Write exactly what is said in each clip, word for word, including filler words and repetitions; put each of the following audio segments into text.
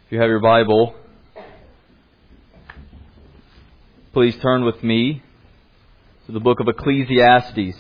If you have your Bible, please turn with me to the book of Ecclesiastes.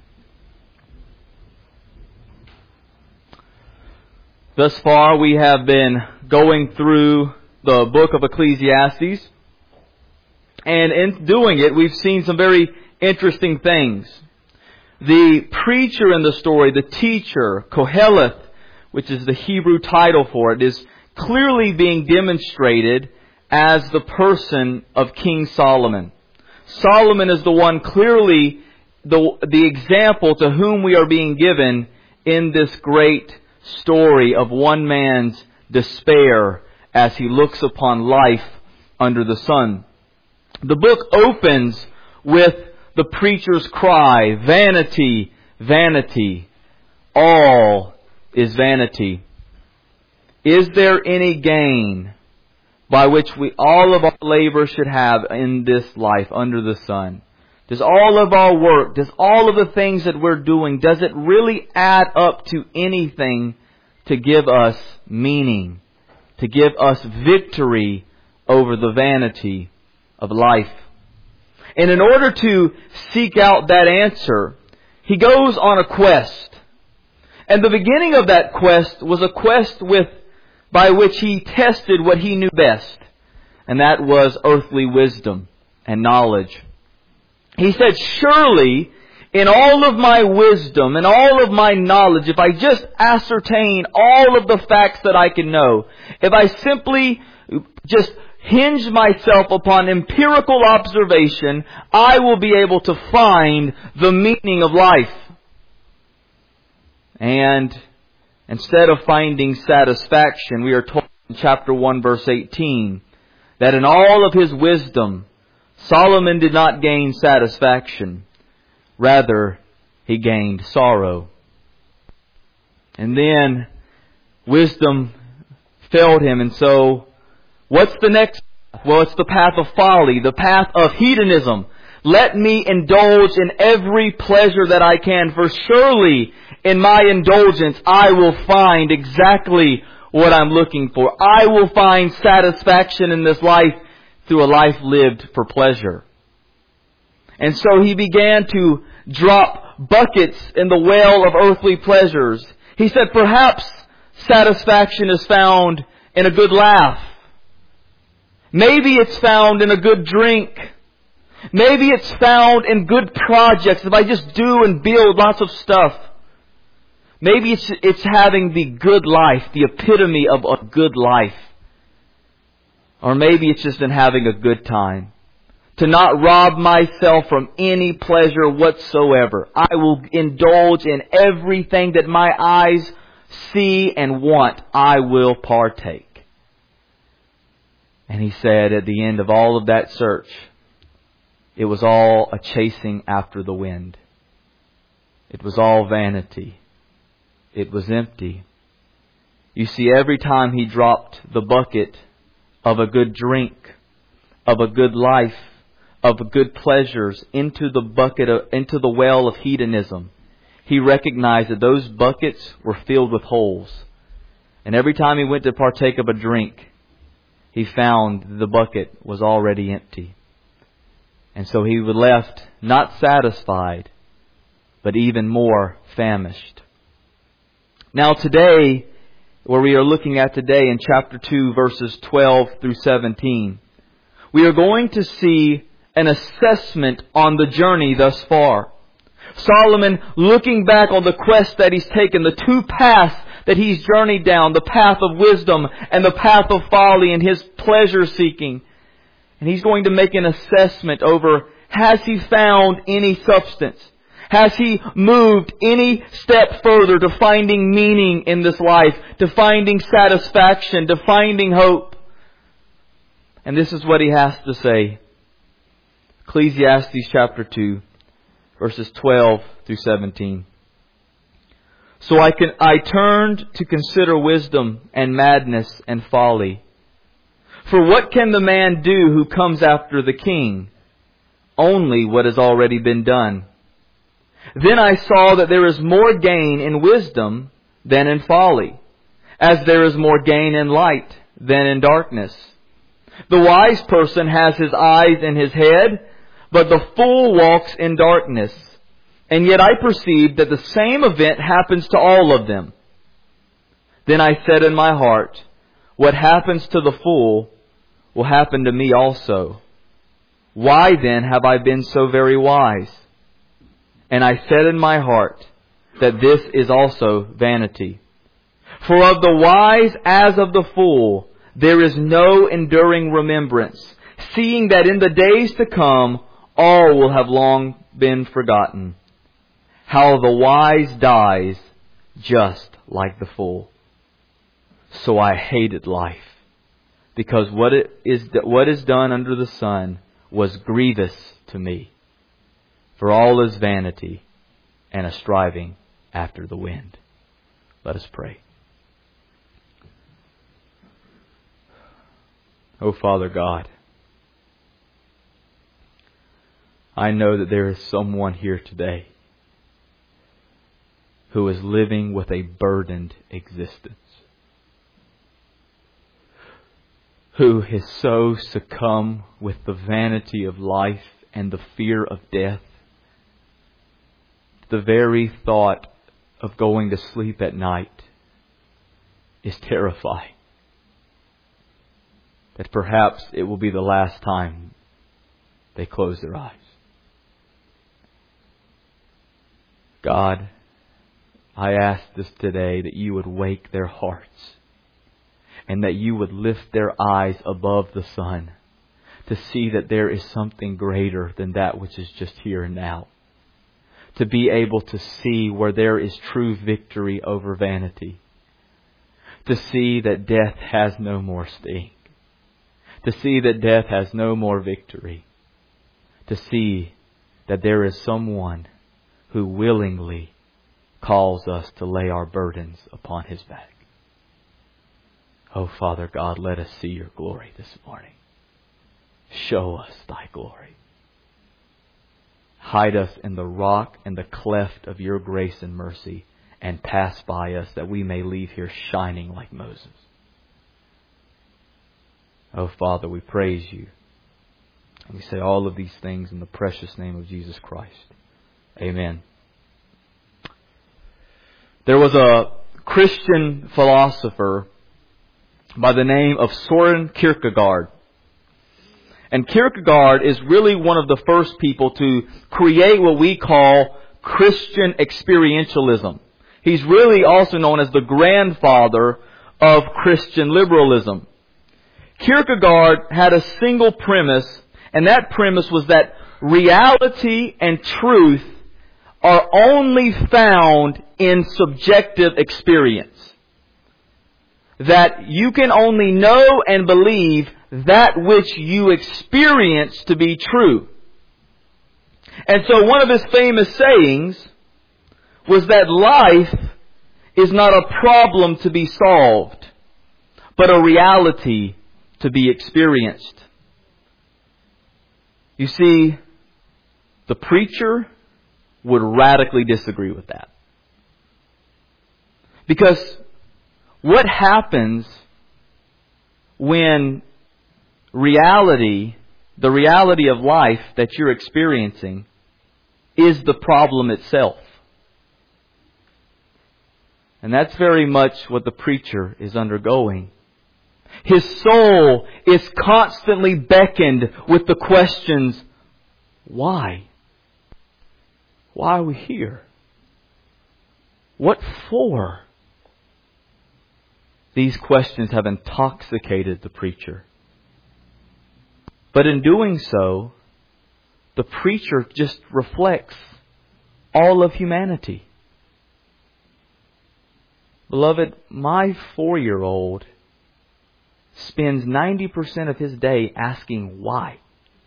Thus far, we have been going through the book of Ecclesiastes, and in doing it, we've seen some very interesting things. The preacher in the story, the teacher, Koheleth, which is the Hebrew title for it, is clearly being demonstrated as the person of King Solomon. Solomon is the one clearly the, the example to whom we are being given in this great story of one man's despair as he looks upon life under the sun. The book opens with the preacher's cry, "Vanity, vanity, all is vanity. Is there any gain by which we all of our labor should have in this life under the sun? Does all of our work, does all of the things that we're doing, does it really add up to anything to give us meaning, to give us victory over the vanity of life?" And in order to seek out that answer, he goes on a quest. And the beginning of that quest was a quest with by which he tested what he knew best, and that was earthly wisdom and knowledge. He said, "Surely, in all of my wisdom and all of my knowledge, if I just ascertain all of the facts that I can know, if I simply just hinge myself upon empirical observation, I will be able to find the meaning of life." And instead of finding satisfaction, we are told in chapter one, verse eighteen, that in all of his wisdom, Solomon did not gain satisfaction. Rather, he gained sorrow. And then wisdom failed him. And so, what's the next path? Well, it's the path of folly, the path of hedonism. Let me indulge in every pleasure that I can, for surely in my indulgence I will find exactly what I'm looking for. I will find satisfaction in this life through a life lived for pleasure. And so he began to drop buckets in the well of earthly pleasures. He said, perhaps satisfaction is found in a good laugh. Maybe it's found in a good drink. Maybe it's found in good projects. If I just do and build lots of stuff. Maybe it's, it's having the good life, the epitome of a good life. Or maybe it's just in having a good time. To not rob myself from any pleasure whatsoever. I will indulge in everything that my eyes see and want. I will partake. And he said at the end of all of that search, it was all a chasing after the wind. It was all vanity. It was empty. You see, every time he dropped the bucket of a good drink, of a good life, of good pleasures into the bucket, of, into the well of hedonism, he recognized that those buckets were filled with holes. And every time he went to partake of a drink, he found the bucket was already empty. And so he was left not satisfied, but even more famished. Now today, where we are looking at today in chapter two, verses twelve through seventeen, we are going to see an assessment on the journey thus far. Solomon looking back on the quest that he's taken, the two paths that he's journeyed down, the path of wisdom and the path of folly and his pleasure seeking. And he's going to make an assessment over, has he found any substance? Has he moved any step further to finding meaning in this life, to finding satisfaction, to finding hope? And this is what he has to say. Ecclesiastes chapter two, verses twelve through seventeen. So I can, I turned to consider wisdom and madness and folly. For what can the man do who comes after the king? Only what has already been done. Then I saw that there is more gain in wisdom than in folly, as there is more gain in light than in darkness. The wise person has his eyes in his head, but the fool walks in darkness. And yet I perceived that the same event happens to all of them. Then I said in my heart, what happens to the fool will happen to me also. Why then have I been so very wise? And I said in my heart that this is also vanity. For of the wise as of the fool, there is no enduring remembrance, seeing that in the days to come, all will have long been forgotten. How the wise dies just like the fool. So I hated life, because what it is what is done under the sun was grievous to me. For all is vanity and a striving after the wind. Let us pray. Oh, Father God, I know that there is someone here today who is living with a burdened existence, who has so succumbed with the vanity of life and the fear of death. The very thought of going to sleep at night is terrifying. That perhaps it will be the last time they close their eyes. God, I ask this today that you would wake their hearts and that you would lift their eyes above the sun to see that there is something greater than that which is just here and now. To be able to see where there is true victory over vanity. To see that death has no more sting. To see that death has no more victory. To see that there is someone who willingly calls us to lay our burdens upon His back. Oh, Father God, let us see your glory this morning. Show us thy glory. Hide us in the rock and the cleft of your grace and mercy, and pass by us that we may leave here shining like Moses. Oh, Father, we praise you. And we say all of these things in the precious name of Jesus Christ. Amen. There was a Christian philosopher by the name of Soren Kierkegaard. And Kierkegaard is really one of the first people to create what we call Christian experientialism. He's really also known as the grandfather of Christian liberalism. Kierkegaard had a single premise, and that premise was that reality and truth are only found in subjective experience. That you can only know and believe that which you experience to be true. And so one of his famous sayings was that life is not a problem to be solved, but a reality to be experienced. You see, the preacher would radically disagree with that. Because what happens when reality, the reality of life that you're experiencing, is the problem itself? And that's very much what the preacher is undergoing. His soul is constantly beckoned with the questions, why? Why are we here? What for? These questions have intoxicated the preacher. But in doing so, the preacher just reflects all of humanity. Beloved, my four-year-old spends ninety percent of his day asking why.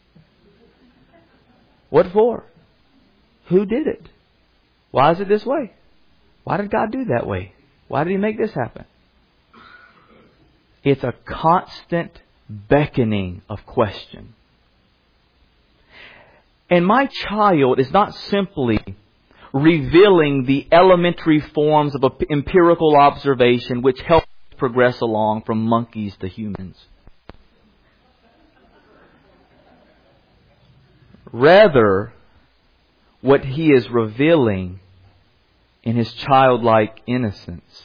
What for? Who did it? Why is it this way? Why did God do that way? Why did He make this happen? It's a constant beckoning of question. And my child is not simply revealing the elementary forms of empirical observation which help progress along from monkeys to humans. Rather, what He is revealing in His childlike innocence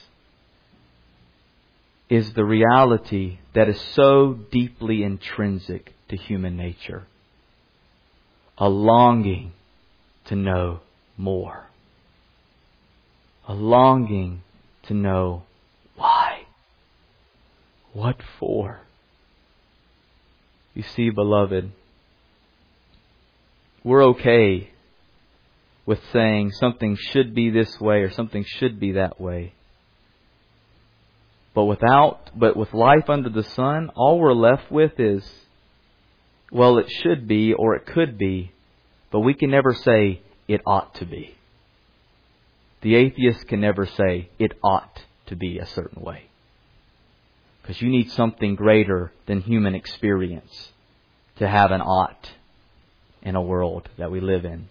is the reality that is so deeply intrinsic to human nature. A longing to know more. A longing to know why. What for? You see, beloved, we're okay with saying something should be this way or something should be that way. But without, but with life under the sun, all we're left with is, well, it should be or it could be, but we can never say it ought to be. The atheist can never say it ought to be a certain way. Because you need something greater than human experience to have an ought in a world that we live in.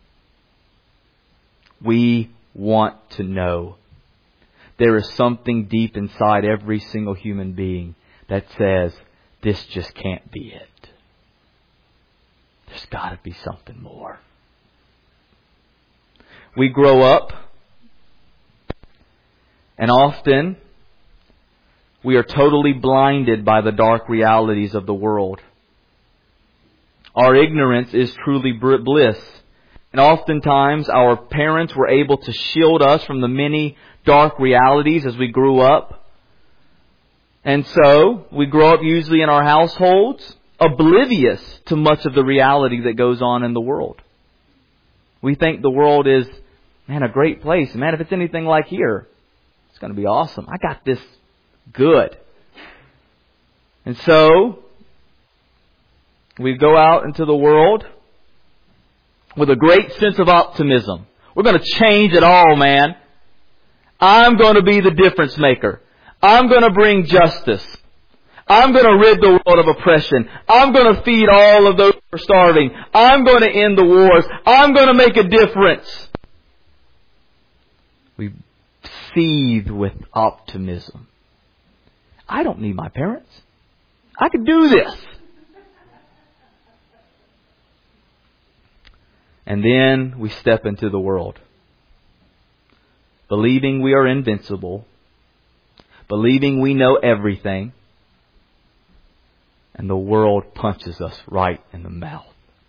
We want to know. There is something deep inside every single human being that says, this just can't be it. There's got to be something more. We grow up, and often we are totally blinded by the dark realities of the world. Our ignorance is truly bliss. And oftentimes our parents were able to shield us from the many dark realities as we grew up. And so we grow up usually in our households oblivious to much of the reality that goes on in the world. We think the world is, man, a great place. Man, if it's anything like here, it's going to be awesome. I got this good. And so we go out into the world with a great sense of optimism. We're going to change it all, man. I'm going to be the difference maker. I'm going to bring justice. I'm going to rid the world of oppression. I'm going to feed all of those who are starving. I'm going to end the wars. I'm going to make a difference. We seethe with optimism. I don't need my parents. I can do this. And then we step into the world, believing we are invincible, believing we know everything, and the world punches us right in the mouth.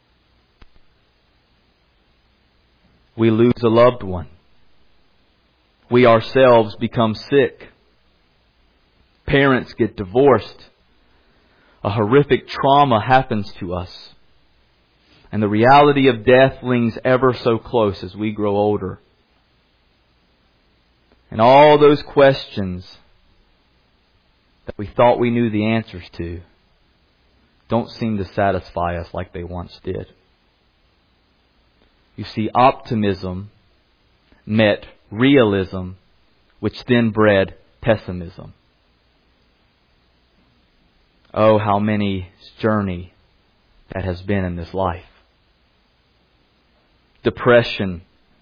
We lose a loved one. We ourselves become sick. Parents get divorced. A horrific trauma happens to us. And the reality of death lings ever so close as we grow older. And all those questions that we thought we knew the answers to don't seem to satisfy us like they once did. You see, optimism met realism, which then bred pessimism. Oh, how many journey that has been in this life. Depression,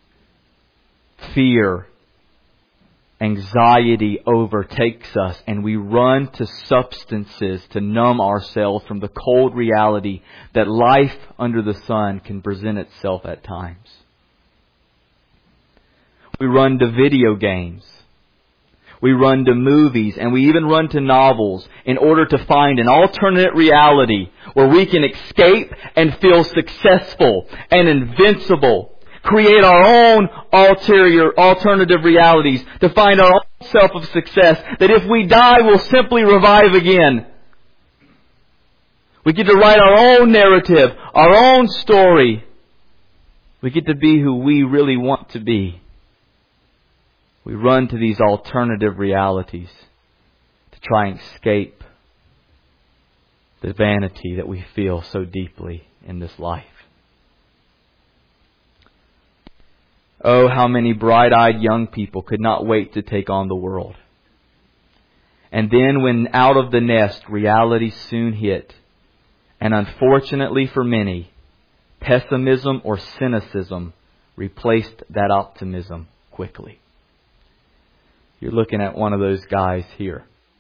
fear, anxiety overtakes us, and we run to substances to numb ourselves from the cold reality that life under the sun can present itself at times. We run to video games. We run to movies, and we even run to novels in order to find an alternate reality where we can escape and feel successful and invincible. Create our own ulterior, alternative realities to find our own self of success, that if we die, we'll simply revive again. We get to write our own narrative, our own story. We get to be who we really want to be. We run to these alternative realities to try and escape the vanity that we feel so deeply in this life. Oh, how many bright-eyed young people could not wait to take on the world. And then when out of the nest, reality soon hit. And unfortunately for many, pessimism or cynicism replaced that optimism quickly. You're looking at one of those guys here.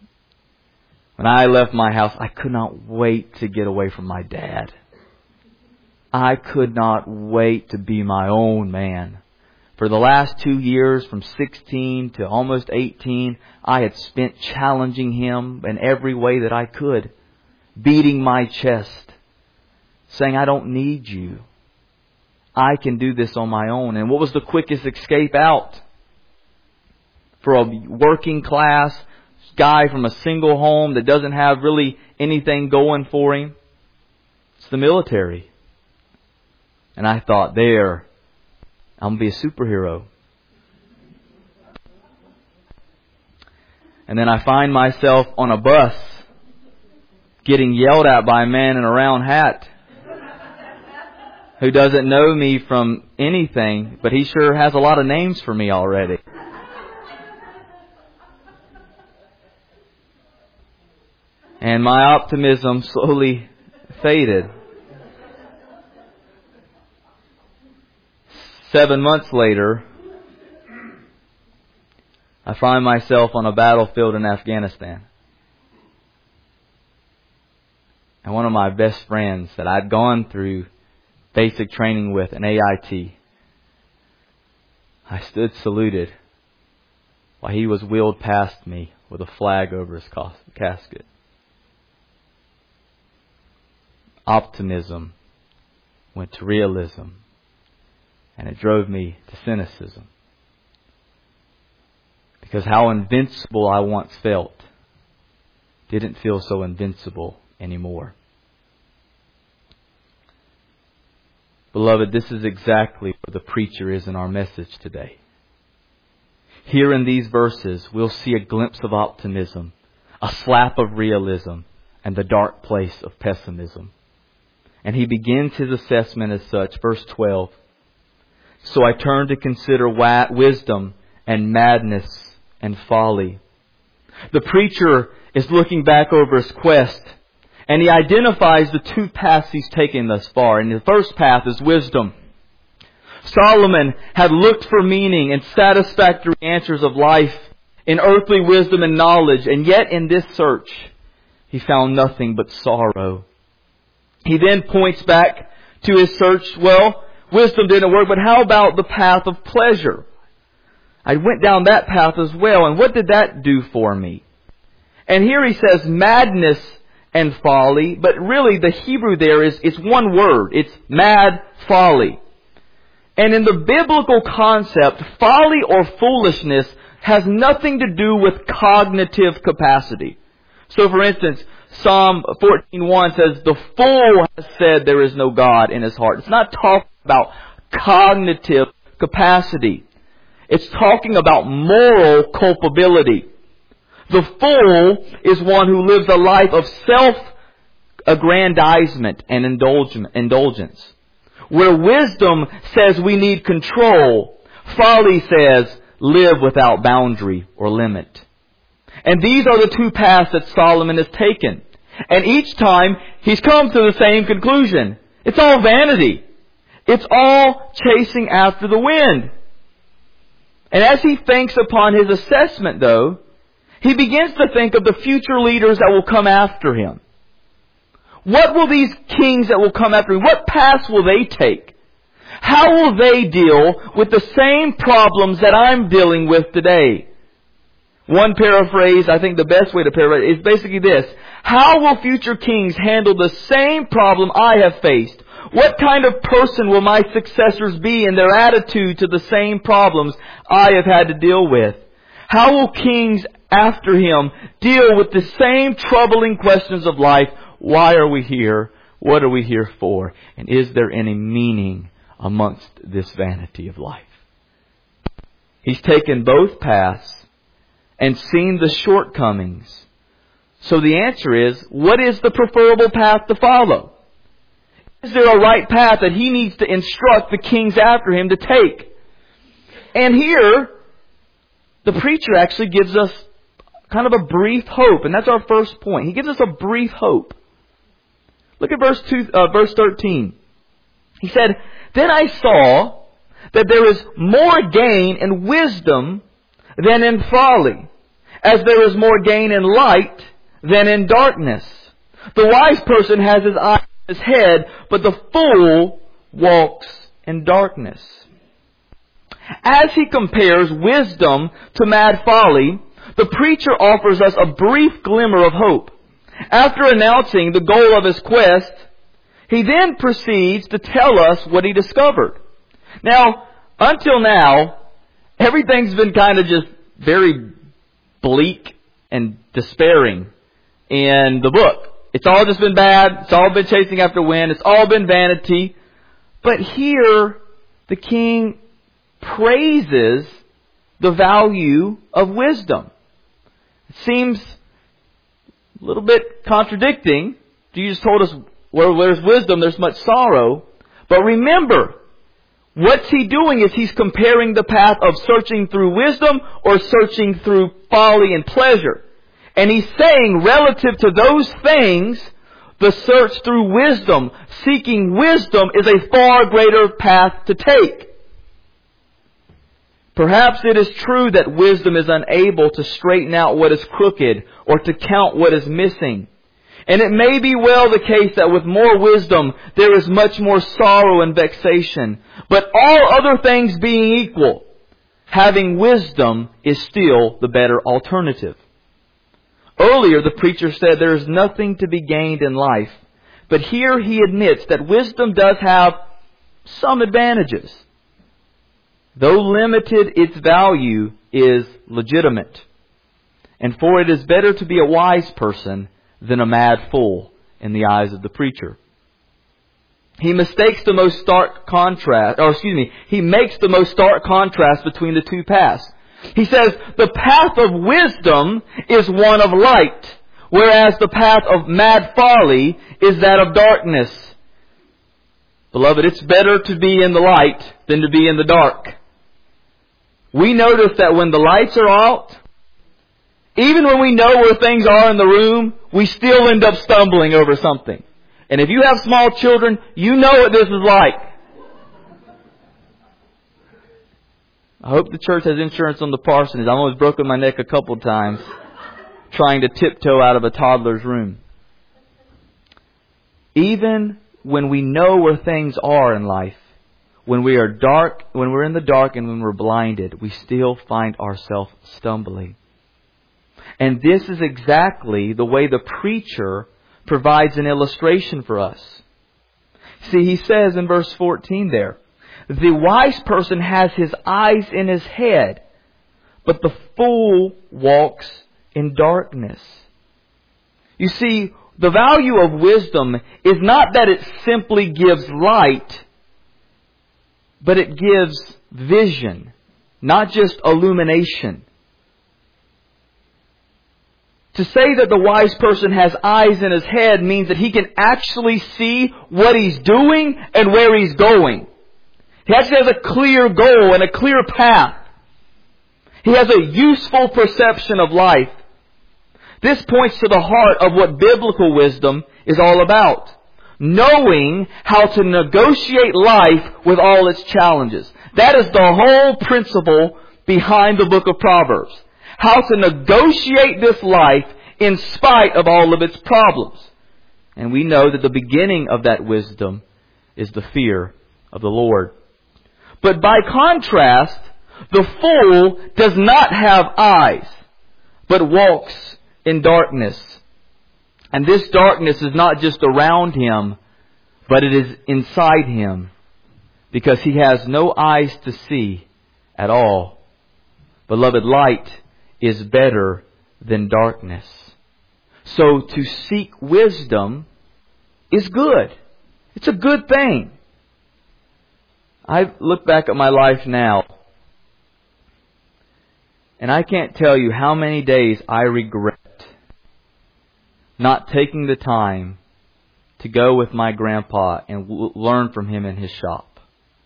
When I left my house, I could not wait to get away from my dad. I could not wait to be my own man. For the last two years, from sixteen to almost eighteen, I had spent challenging him in every way that I could. Beating my chest. Saying, I don't need you. I can do this on my own. And what was the quickest escape out? For a working class guy from a single home that doesn't have really anything going for him, it's the military. And I thought, there, I'm going to be a superhero. And then I find myself on a bus getting yelled at by a man in a round hat who doesn't know me from anything, but he sure has a lot of names for me already. And my optimism slowly faded. Seven months later, I find myself on a battlefield in Afghanistan. And one of my best friends that I'd gone through basic training with in A I T, I stood saluted while he was wheeled past me with a flag over his casket. Optimism went to realism, and it drove me to cynicism. Because how invincible I once felt didn't feel so invincible anymore. Beloved, this is exactly where the preacher is in our message today. Here in these verses, we'll see a glimpse of optimism, a slap of realism, and the dark place of pessimism. And he begins his assessment as such, verse twelve. So I turned to consider wa- wisdom and madness and folly. The preacher is looking back over his quest, and he identifies the two paths he's taken thus far. And the first path is wisdom. Solomon had looked for meaning and satisfactory answers of life in earthly wisdom and knowledge, and yet in this search he found nothing but sorrow. He then points back to his search. Well, wisdom didn't work, but how about the path of pleasure? I went down that path as well, and what did that do for me? And here he says madness and folly, but really the Hebrew there is it's one word. It's mad folly. And in the biblical concept, folly or foolishness has nothing to do with cognitive capacity. So for instance, Psalm fourteen one says, the fool has said there is no God in his heart. It's not talking about cognitive capacity. It's talking about moral culpability. The fool is one who lives a life of self-aggrandizement and indulgence. Where wisdom says we need control, folly says live without boundary or limit. And these are the two paths that Solomon has taken. And each time he's come to the same conclusion. It's all vanity. It's all chasing after the wind. And as he thinks upon his assessment, though, he begins to think of the future leaders that will come after him. What will these kings that will come after him, what paths will they take? How will they deal with the same problems that I'm dealing with today? One paraphrase, I think the best way to paraphrase, is basically this. How will future kings handle the same problem I have faced? What kind of person will my successors be in their attitude to the same problems I have had to deal with? How will kings after him deal with the same troubling questions of life? Why are we here? What are we here for? And is there any meaning amongst this vanity of life? He's taken both paths and seen the shortcomings. So the answer is, what is the preferable path to follow? Is there a right path that he needs to instruct the kings after him to take? And here, the preacher actually gives us kind of a brief hope. And that's our first point. He gives us a brief hope. Look at verse two, uh, verse thirteen. He said, Then I saw that there is more gain in wisdom than in folly, as there is more gain in light than in darkness. The wise person has his eye on his head, but the fool walks in darkness. As he compares wisdom to mad folly, the preacher offers us a brief glimmer of hope. After announcing the goal of his quest, he then proceeds to tell us what he discovered. Now, until now, everything's been kind of just very bleak and despairing in the book. It's all just been bad. It's all been chasing after wind. It's all been vanity. But here, the king praises the value of wisdom. It seems a little bit contradicting. Jesus told us where there's wisdom, there's much sorrow. But remember, what's he doing is he's comparing the path of searching through wisdom or searching through folly and pleasure. And he's saying, relative to those things, the search through wisdom, seeking wisdom, is a far greater path to take. Perhaps it is true that wisdom is unable to straighten out what is crooked or to count what is missing. And it may be well the case that with more wisdom, there is much more sorrow and vexation. But all other things being equal, having wisdom is still the better alternative. Earlier, the preacher said there is nothing to be gained in life. But here he admits that wisdom does have some advantages. Though limited, its value is legitimate. And for it is better to be a wise person than a mad fool in the eyes of the preacher. He mistakes the most stark contrast, or excuse me, he makes the most stark contrast between the two paths. He says, the path of wisdom is one of light, whereas the path of mad folly is that of darkness. Beloved, it's better to be in the light than to be in the dark. We notice that when the lights are out, even when we know where things are in the room, we still end up stumbling over something. And if you have small children, you know what this is like. I hope the church has insurance on the parsonage. I've almost broken my neck a couple times trying to tiptoe out of a toddler's room. Even when we know where things are in life, when we are dark, when we're in the dark and when we're blinded, we still find ourselves stumbling. And this is exactly the way the preacher provides an illustration for us. See, he says in verse fourteen there, the wise person has his eyes in his head, but the fool walks in darkness. You see, the value of wisdom is not that it simply gives light, but it gives vision, not just illumination. To say that the wise person has eyes in his head means that he can actually see what he's doing and where he's going. He actually has a clear goal and a clear path. He has a useful perception of life. This points to the heart of what biblical wisdom is all about. Knowing how to negotiate life with all its challenges. That is the whole principle behind the book of Proverbs. How to negotiate this life in spite of all of its problems. And we know that the beginning of that wisdom is the fear of the Lord. But by contrast, the fool does not have eyes, but walks in darkness. And this darkness is not just around him, but it is inside him, because he has no eyes to see at all. Beloved, light is better than darkness. So to seek wisdom is good. It's a good thing. I look back at my life now, and I can't tell you how many days I regret not taking the time to go with my grandpa and w- learn from him in his shop.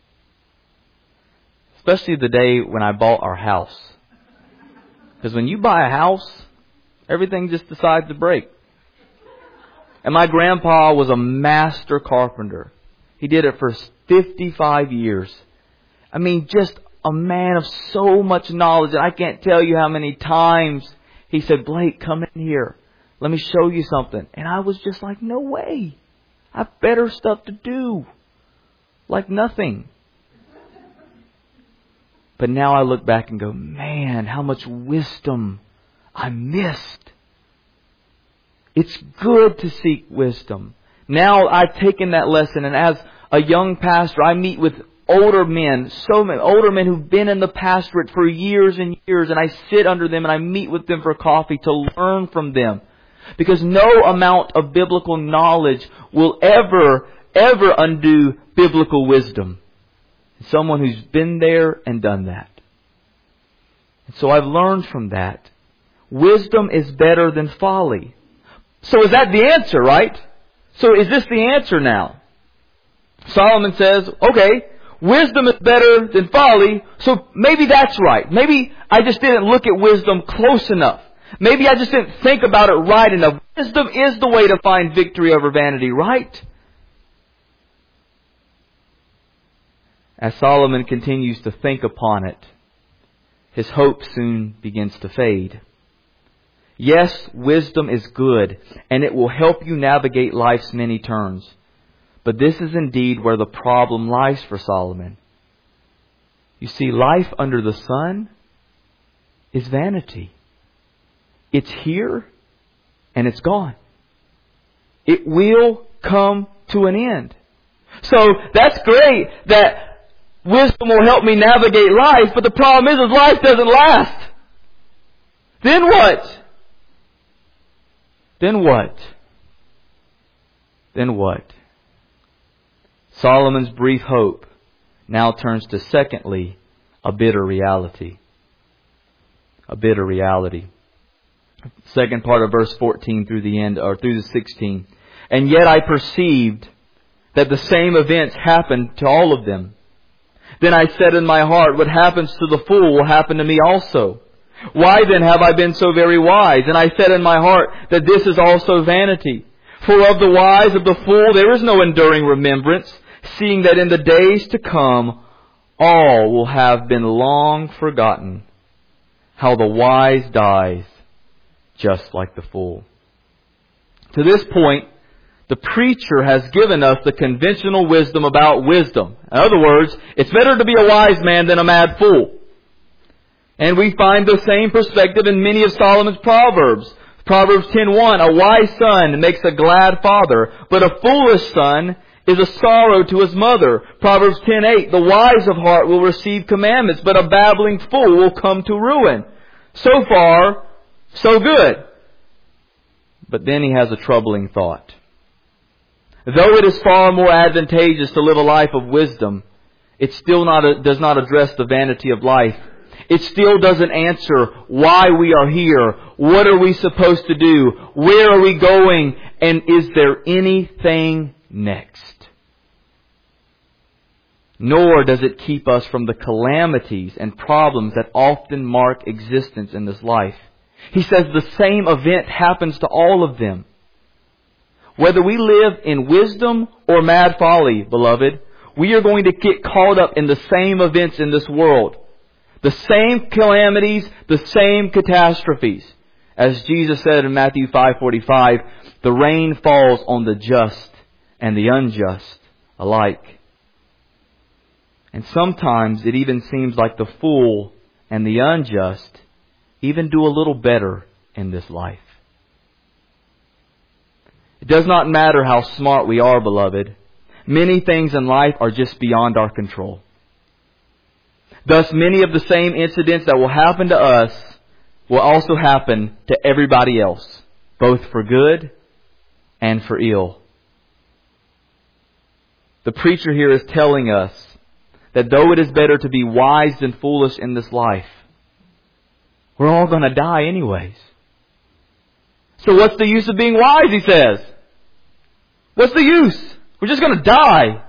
Especially the day when I bought our house. Because when you buy a house, everything just decides to break. And my grandpa was a master carpenter. He did it for fifty-five years. I mean, just a man of so much knowledge. And I can't tell you how many times he said, Blake, come in here. Let me show you something. And I was just like, no way. I've better stuff to do. Like nothing. But now I look back and go, man, how much wisdom I missed. It's good to seek wisdom. Now I've taken that lesson, and as a young pastor, I meet with older men, so many older men who've been in the pastorate for years and years, and I sit under them and I meet with them for coffee to learn from them. Because no amount of biblical knowledge will ever, ever undo biblical wisdom. Someone who's been there and done that. And so I've learned from that. Wisdom is better than folly. So is that the answer, right? So is this the answer now? Solomon says, okay, wisdom is better than folly, so maybe that's right. Maybe I just didn't look at wisdom close enough. Maybe I just didn't think about it right enough. Wisdom is the way to find victory over vanity, right? As Solomon continues to think upon it, his hope soon begins to fade. Yes, wisdom is good, and it will help you navigate life's many turns. But this is indeed where the problem lies for Solomon. You see, life under the sun is vanity. It's here and it's gone. It will come to an end. So that's great that wisdom will help me navigate life, but the problem is, is life doesn't last. Then what? Then what? Then what? Solomon's brief hope now turns to, secondly, a bitter reality. A bitter reality. Second part of verse fourteen through the end, or through the sixteen. And yet I perceived that the same events happened to all of them. Then I said in my heart, what happens to the fool will happen to me also. Why then have I been so very wise? And I said in my heart that this is also vanity. For of the wise of the fool there is no enduring remembrance, seeing that in the days to come all will have been long forgotten. How the wise dies just like the fool. To this point, the preacher has given us the conventional wisdom about wisdom. In other words, it's better to be a wise man than a mad fool. And we find the same perspective in many of Solomon's Proverbs. Proverbs ten one, a wise son makes a glad father, but a foolish son is a sorrow to his mother. Proverbs ten eight, the wise of heart will receive commandments, but a babbling fool will come to ruin. So far, so good. But then he has a troubling thought. Though it is far more advantageous to live a life of wisdom, it still not a, does not address the vanity of life. It still doesn't answer why we are here. What are we supposed to do? Where are we going? And is there anything next? Nor does it keep us from the calamities and problems that often mark existence in this life. He says the same event happens to all of them. Whether we live in wisdom or mad folly, beloved, we are going to get caught up in the same events in this world. The same calamities, the same catastrophes. As Jesus said in Matthew five forty-five, the rain falls on the just and the unjust alike. And sometimes it even seems like the fool and the unjust even do a little better in this life. It does not matter how smart we are, beloved. Many things in life are just beyond our control. Thus, many of the same incidents that will happen to us will also happen to everybody else, both for good and for ill. The preacher here is telling us that though it is better to be wise than foolish in this life, we're all going to die anyways. So what's the use of being wise, he says? What's the use? We're just going to die.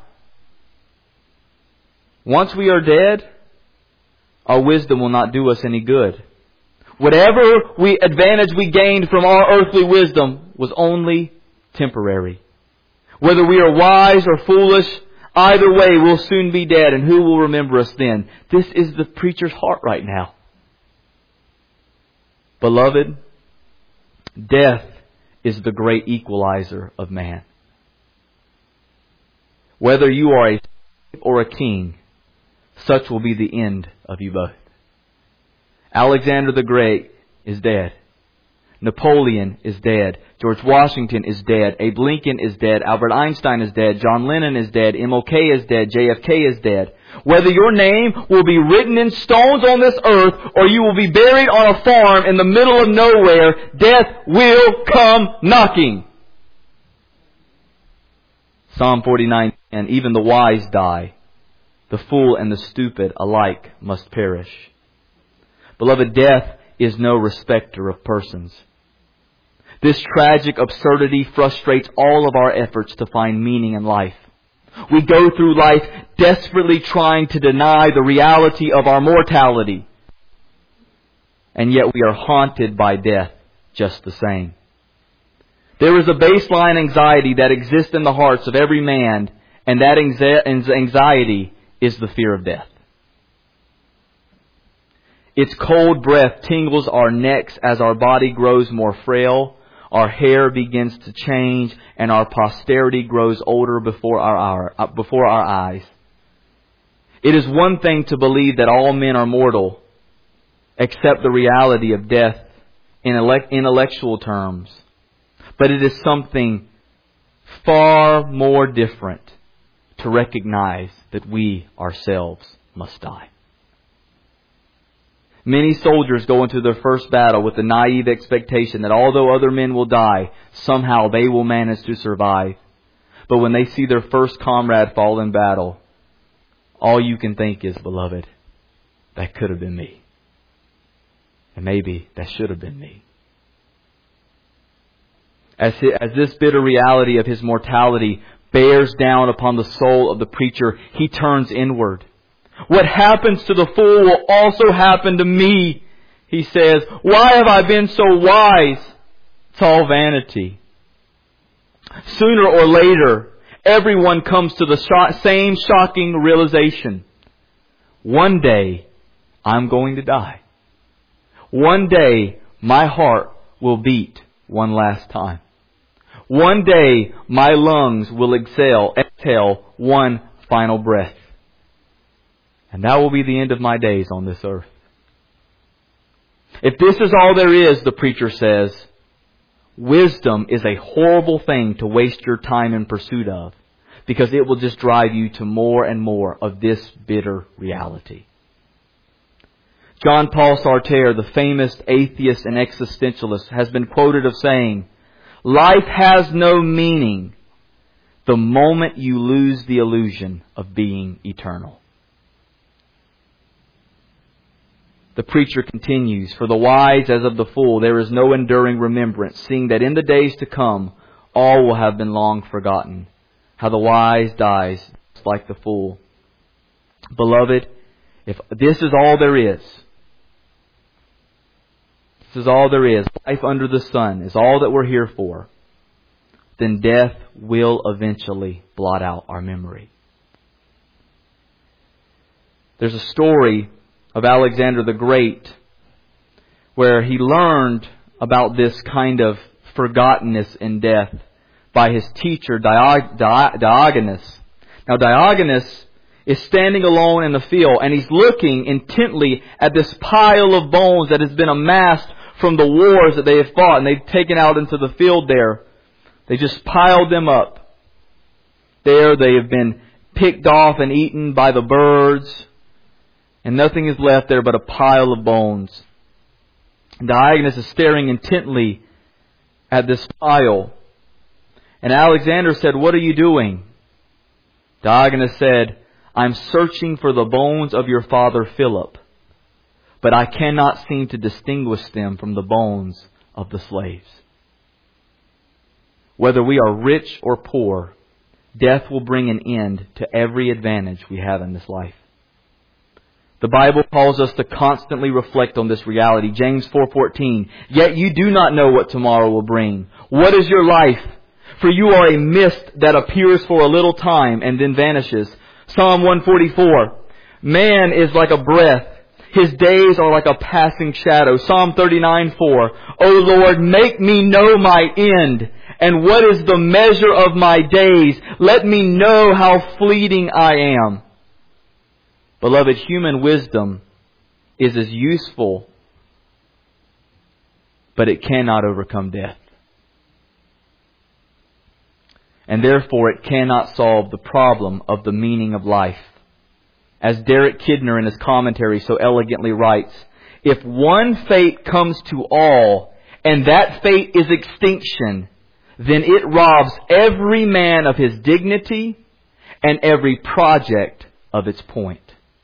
Once we are dead, our wisdom will not do us any good. Whatever we advantage we gained from our earthly wisdom was only temporary. Whether we are wise or foolish, either way we'll soon be dead, and who will remember us then? This is the preacher's heart right now. Beloved, death is the great equalizer of man. Whether you are a slave or a king, such will be the end of you both. Alexander the Great is dead. Napoleon is dead. George Washington is dead. Abe Lincoln is dead. Albert Einstein is dead. John Lennon is dead. M L K is dead. J F K is dead. Whether your name will be written in stones on this earth or you will be buried on a farm in the middle of nowhere, death will come knocking. Psalm forty-nine, and even the wise die. The fool and the stupid alike must perish. Beloved, death is no respecter of persons. This tragic absurdity frustrates all of our efforts to find meaning in life. We go through life desperately trying to deny the reality of our mortality. And yet we are haunted by death just the same. There is a baseline anxiety that exists in the hearts of every man, and that anxiety is the fear of death. Its cold breath tingles our necks as our body grows more frail, our hair begins to change, and our posterity grows older before our, our, before our eyes. It is one thing to believe that all men are mortal, except the reality of death in intellectual terms. But it is something far more different to recognize that we ourselves must die. Many soldiers go into their first battle with the naive expectation that although other men will die, somehow they will manage to survive. But when they see their first comrade fall in battle, all you can think is, beloved, that could have been me. And maybe that should have been me. As, his, as this bitter reality of his mortality bears down upon the soul of the preacher, he turns inward. What happens to the fool will also happen to me, he says. Why have I been so wise? It's all vanity. Sooner or later, everyone comes to the sh- same shocking realization. One day, I'm going to die. One day, my heart will beat one last time. One day, my lungs will exhale, exhale one final breath. And that will be the end of my days on this earth. If this is all there is, the preacher says, wisdom is a horrible thing to waste your time in pursuit of, because it will just drive you to more and more of this bitter reality. John Paul Sartre, the famous atheist and existentialist, has been quoted of saying, life has no meaning the moment you lose the illusion of being eternal. The preacher continues, for the wise as of the fool there is no enduring remembrance, seeing that in the days to come all will have been long forgotten. How the wise dies like the fool. Beloved, if this is all there is, this is all there is, life under the sun is all that we're here for, then death will eventually blot out our memory. There's a story of Alexander the Great where he learned about this kind of forgottenness in death by his teacher Diog- Di- Diogenes. Now Diogenes is standing alone in the field and he's looking intently at this pile of bones that has been amassed from the wars that they have fought and they've taken out into the field there. They just piled them up. There they have been picked off and eaten by the birds. And nothing is left there but a pile of bones. And Diogenes is staring intently at this pile. And Alexander said, what are you doing? Diogenes said, I'm searching for the bones of your father Philip, but I cannot seem to distinguish them from the bones of the slaves. Whether we are rich or poor, death will bring an end to every advantage we have in this life. The Bible calls us to constantly reflect on this reality. James four fourteen, yet you do not know what tomorrow will bring. What is your life? For you are a mist that appears for a little time and then vanishes. Psalm one forty-four, man is like a breath. His days are like a passing shadow. Psalm thirty-nine four. O Lord, make me know my end, and what is the measure of my days? Let me know how fleeting I am. Beloved, human wisdom is as useful, but it cannot overcome death. And therefore it cannot solve the problem of the meaning of life. As Derek Kidner in his commentary so elegantly writes, if one fate comes to all, and that fate is extinction, then it robs every man of his dignity and every project of its point.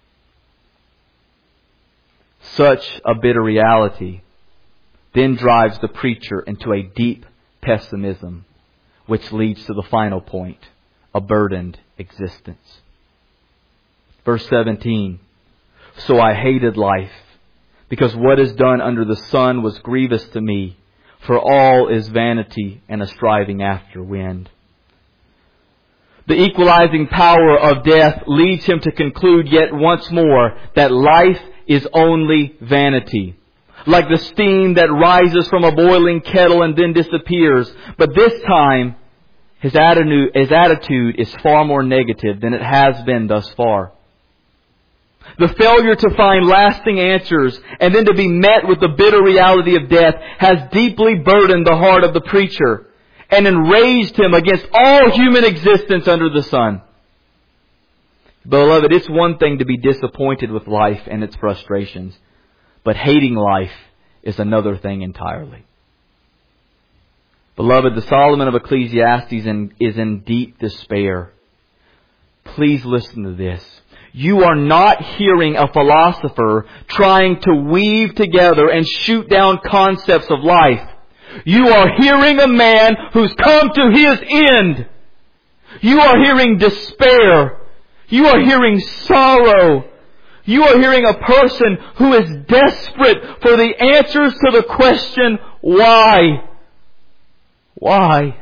Such a bitter reality then drives the preacher into a deep pessimism, which leads to the final point, a burdened existence. Verse seventeen, so I hated life, because what is done under the sun was grievous to me, for all is vanity and a striving after wind. The equalizing power of death leads him to conclude yet once more that life is only vanity. Like the steam that rises from a boiling kettle and then disappears. But this time, his attitude, his attitude is far more negative than it has been thus far. The failure to find lasting answers and then to be met with the bitter reality of death has deeply burdened the heart of the preacher and enraged him against all human existence under the sun. Beloved, it's one thing to be disappointed with life and its frustrations, but hating life is another thing entirely. Beloved, the Solomon of Ecclesiastes is in deep despair. Please listen to this. You are not hearing a philosopher trying to weave together and shoot down concepts of life. You are hearing a man who's come to his end. You are hearing despair. You are hearing sorrow. You are hearing a person who is desperate for the answers to the question, why? Why?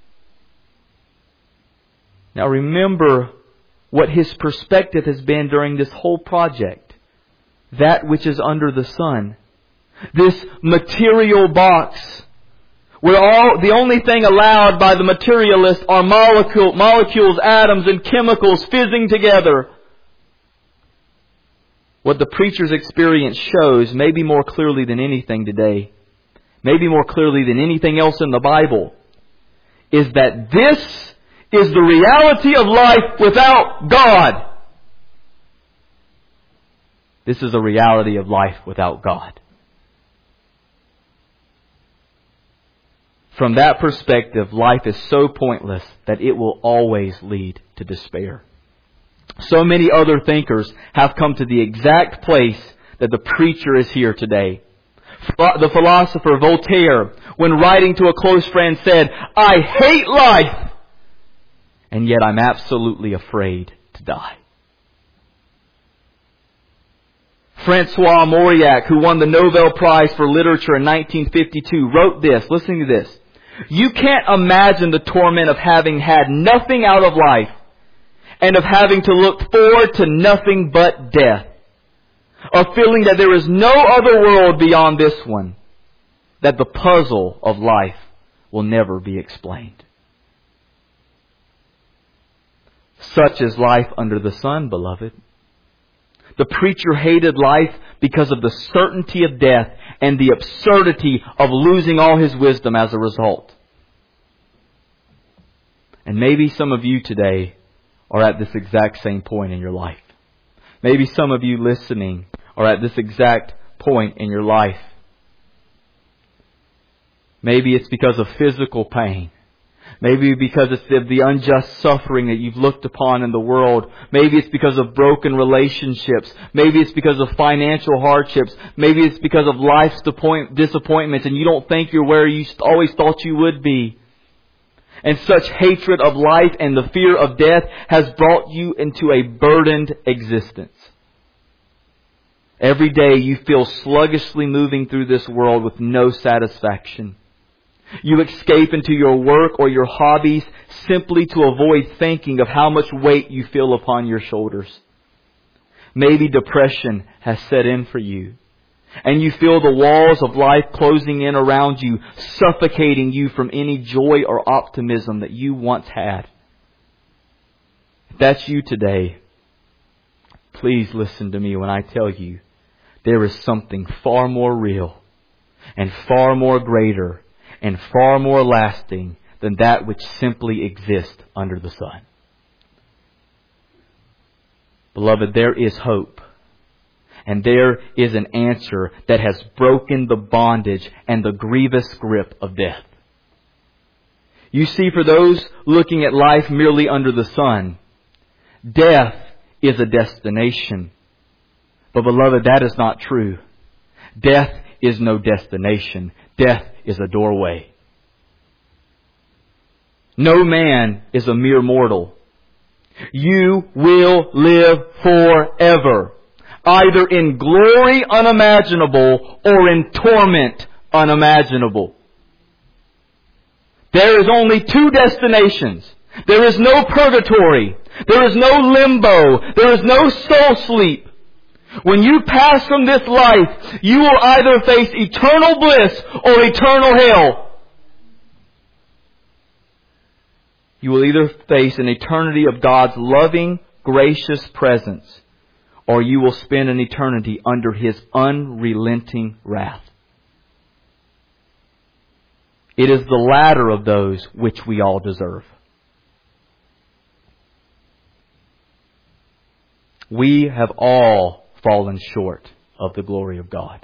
Now remember what his perspective has been during this whole project. That which is under the sun. This material box, where all the only thing allowed by the materialist are molecule, molecules, atoms, and chemicals fizzing together. What the preacher's experience shows, maybe more clearly than anything today, maybe more clearly than anything else in the Bible, is that this is the reality of life without God. This is a reality of life without God. From that perspective, life is so pointless that it will always lead to despair. So many other thinkers have come to the exact place that the preacher is here today. The philosopher Voltaire, when writing to a close friend, said, I hate life, and yet I'm absolutely afraid to die. Francois Mauriac, who won the Nobel Prize for Literature in nineteen fifty-two, wrote this. Listen to this. You can't imagine the torment of having had nothing out of life and of having to look forward to nothing but death. Of feeling that there is no other world beyond this one. That the puzzle of life will never be explained. Such is life under the sun, beloved. The preacher hated life because of the certainty of death and the absurdity of losing all his wisdom as a result. And maybe some of you today are at this exact same point in your life. Maybe some of you listening are at this exact point in your life. Maybe it's because of physical pain. Maybe because it's the, the unjust suffering that you've looked upon in the world. Maybe it's because of broken relationships. Maybe it's because of financial hardships. Maybe it's because of life's disappointments and you don't think you're where you always thought you would be. And such hatred of life and the fear of death has brought you into a burdened existence. Every day you feel sluggishly moving through this world with no satisfaction. You escape into your work or your hobbies simply to avoid thinking of how much weight you feel upon your shoulders. Maybe depression has set in for you. And you feel the walls of life closing in around you, suffocating you from any joy or optimism that you once had. If that's you today, please listen to me when I tell you there is something far more real and far more greater and far more lasting than that which simply exists under the sun. Beloved, there is hope. And there is an answer that has broken the bondage and the grievous grip of death. You see, for those looking at life merely under the sun, death is a destination. But beloved, that is not true. Death is no destination. Death is a doorway. No man is a mere mortal. You will live forever, either in glory unimaginable or in torment unimaginable. There is only two destinations. There is no purgatory. There is no limbo. There is no soul sleep. When you pass from this life, you will either face eternal bliss or eternal hell. You will either face an eternity of God's loving, gracious presence, or you will spend an eternity under His unrelenting wrath. It is the latter of those which we all deserve. We have all fallen short of the glory of God.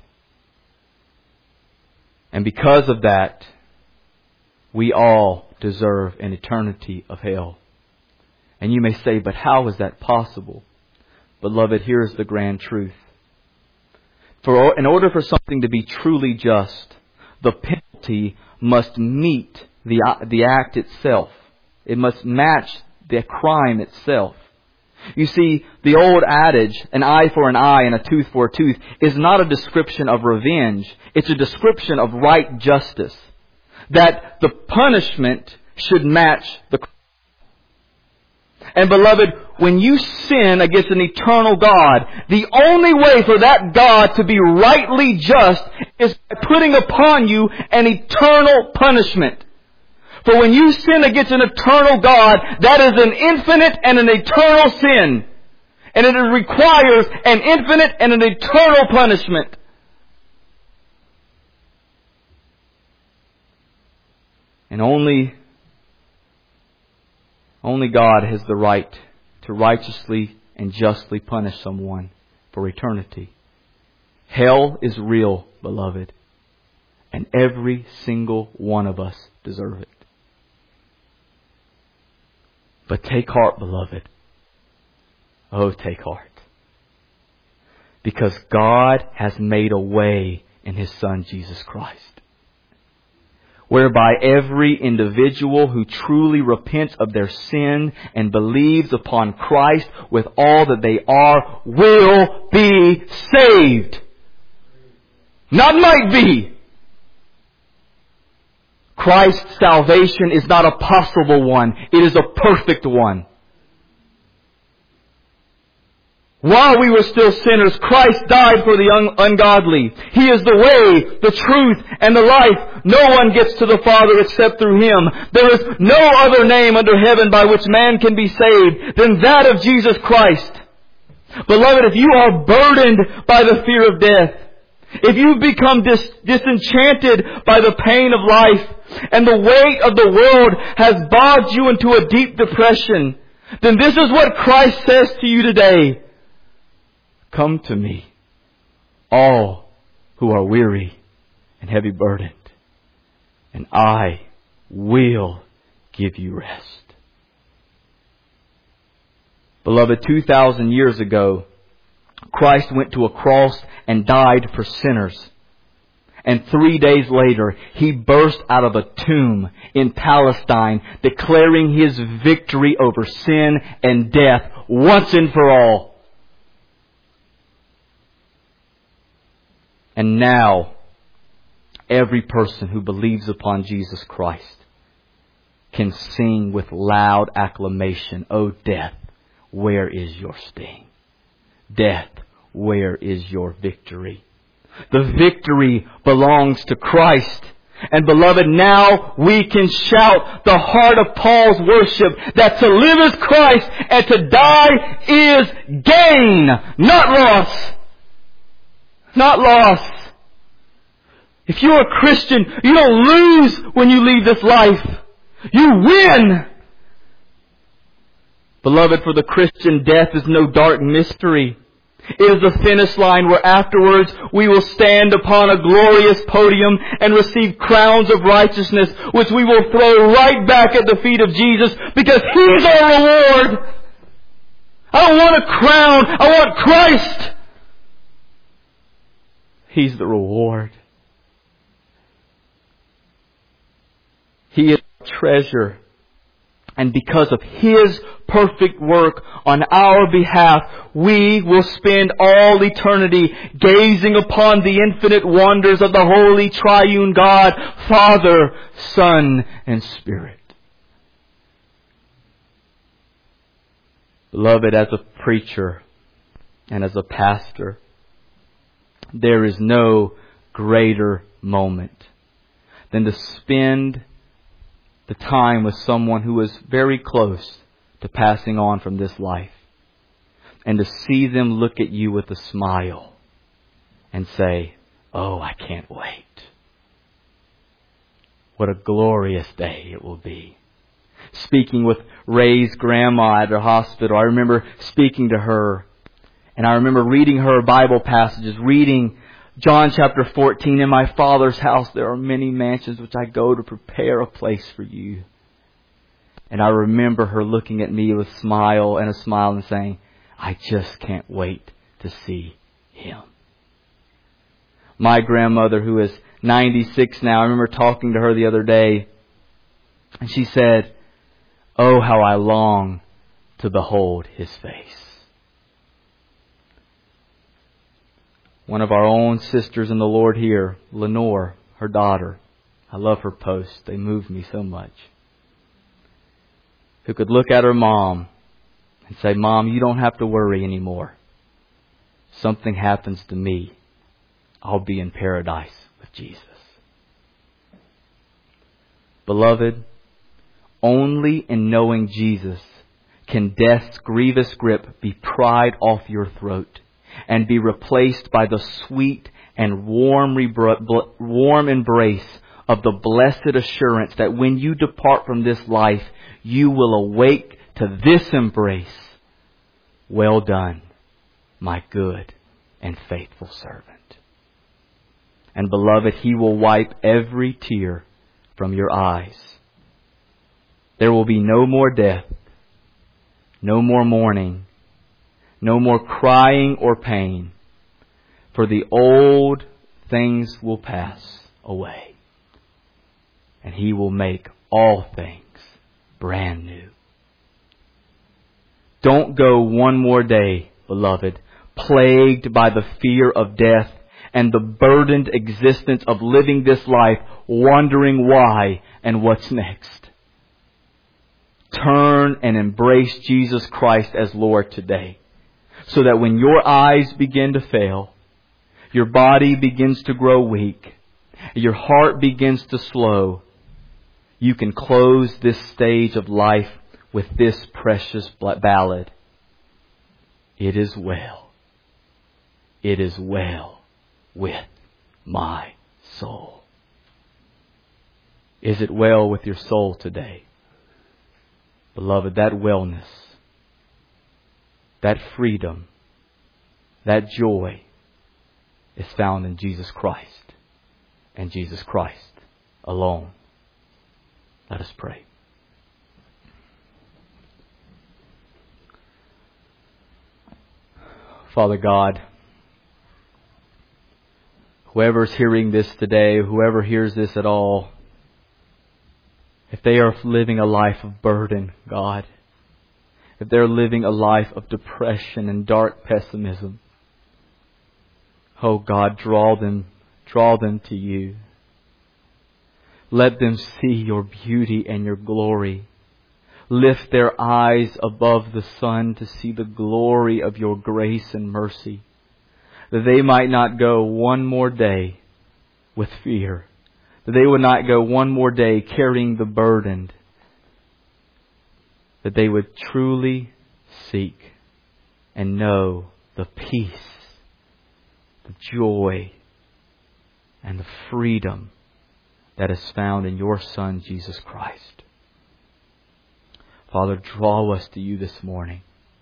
And because of that, we all deserve an eternity of hell. And you may say, but how is that possible? Beloved, here's the grand truth. For in order for something to be truly just, the penalty must meet the, the act itself. It must match the crime itself. You see, the old adage, an eye for an eye and a tooth for a tooth, is not a description of revenge. It's a description of right justice. That the punishment should match the crime. And beloved, when you sin against an eternal God, the only way for that God to be rightly just is by putting upon you an eternal punishment. For when you sin against an eternal God, that is an infinite and an eternal sin. And it requires an infinite and an eternal punishment. And only, only God has the right to righteously and justly punish someone for eternity. Hell is real, beloved, and every single one of us deserve it. But take heart, beloved. Oh, take heart. Because God has made a way in His Son, Jesus Christ, whereby every individual who truly repents of their sin and believes upon Christ with all that they are will be saved. Not might be. Christ's salvation is not a possible one. It is a perfect one. While we were still sinners, Christ died for the un- ungodly. He is the way, the truth, and the life. No one gets to the Father except through Him. There is no other name under heaven by which man can be saved than that of Jesus Christ. Beloved, if you are burdened by the fear of death, if you've become dis- disenchanted by the pain of life, and the weight of the world has bogged you into a deep depression, then this is what Christ says to you today. Come to me, all who are weary and heavy burdened, and I will give you rest. Beloved, two thousand years ago, Christ went to a cross and died for sinners. And three days later, He burst out of a tomb in Palestine, declaring His victory over sin and death once and for all. And now, every person who believes upon Jesus Christ can sing with loud acclamation, "O death, where is your sting? Death, where is your victory? The victory belongs to Christ. And beloved, now we can shout the heart of Paul's worship that to live is Christ and to die is gain, not loss. Not loss. If you're a Christian, you don't lose when you leave this life. You win. Beloved, for the Christian, death is no dark mystery. It is the finish line where afterwards we will stand upon a glorious podium and receive crowns of righteousness, which we will throw right back at the feet of Jesus because He's our reward. I don't want a crown. I want Christ. He's the reward. He is our treasure. And because of His perfect work on our behalf, we will spend all eternity gazing upon the infinite wonders of the Holy Triune God, Father, Son, and Spirit. Beloved, as a preacher and as a pastor, there is no greater moment than to spend the time with someone who is very close to passing on from this life, and to see them look at you with a smile and say, "Oh, I can't wait." What a glorious day it will be. Speaking with Ray's grandma at her hospital, I remember speaking to her, and I remember reading her Bible passages, reading John chapter fourteen, "In my Father's house there are many mansions which I go to prepare a place for you." And I remember her looking at me with a smile and a smile and saying, "I just can't wait to see Him." My grandmother, who is ninety-six now, I remember talking to her the other day, and she said, "Oh, how I long to behold His face." One of our own sisters in the Lord here, Lenore, her daughter, I love her posts. They move me so much. Who could look at her mom and say, "Mom, you don't have to worry anymore. Something happens to me, I'll be in paradise with Jesus." Beloved, only in knowing Jesus can death's grievous grip be pried off your throat and be replaced by the sweet and warm, rebr- warm embrace of the blessed assurance that when you depart from this life, you will awake to this embrace. "Well done, my good and faithful servant." And beloved, He will wipe every tear from your eyes. There will be no more death, no more mourning, no more crying or pain, for the old things will pass away, and He will make all things brand new. Don't go one more day, beloved, plagued by the fear of death and the burdened existence of living this life, wondering why and what's next. Turn and embrace Jesus Christ as Lord today, so that when your eyes begin to fail, your body begins to grow weak, your heart begins to slow, you can close this stage of life with this precious ballad. "It is well. It is well with my soul." Is it well with your soul today? Beloved, that wellness, that freedom, that joy is found in Jesus Christ and Jesus Christ alone. Let us pray. Father God, whoever is hearing this today, whoever hears this at all, if they are living a life of burden, God, if they're living a life of depression and dark pessimism, oh God, draw them, draw them to You. Let them see Your beauty and Your glory. lift their eyes above the sun to see the glory of your grace and mercy, that they might not go one more day with fear, that they would not go one more day carrying the burden, that they would truly seek and know the peace, the joy, and the freedom that is found in your Son, Jesus Christ. Father, draw us to you this morning.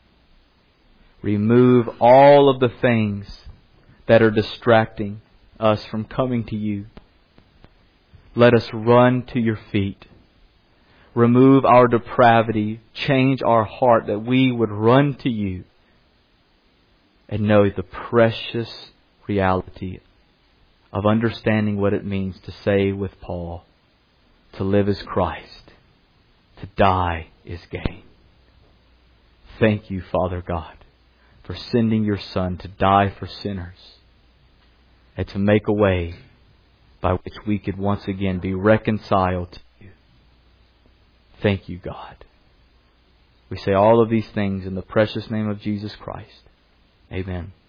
Remove all of the things that are distracting us from coming to you. Let us run to your feet. Remove our depravity. Change our heart that we would run to you and know the precious reality of understanding what it means to say with Paul, to live is Christ, to die is gain. Thank you, Father God, for sending your Son to die for sinners and to make a way by which we could once again be reconciled to you. Thank you, God. We say all of these things in the precious name of Jesus Christ. Amen.